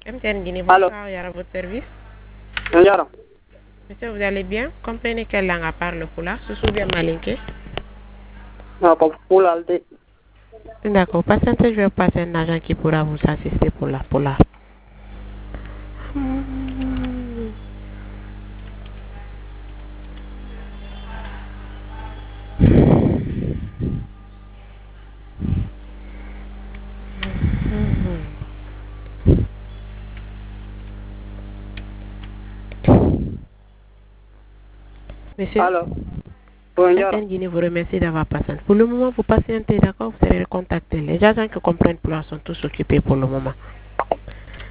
MTN Guinée, Allô. bonsoir, à votre service. Bonjour. Monsieur, vous allez bien? Comprenez quelle langue parle Pula? Se souvient malinké? Non, pas pour l'alté. D'accord, patientez, je vais passer un agent qui pourra vous assister pour la Pula. Monsieur, Allô. Bonjour. MTN Guinée vous remercie d'avoir patienté. Pour le moment, vous patientez, d'accord? Vous allez contacter. Les agents qui comprennent Pula sont tous occupés pour le moment.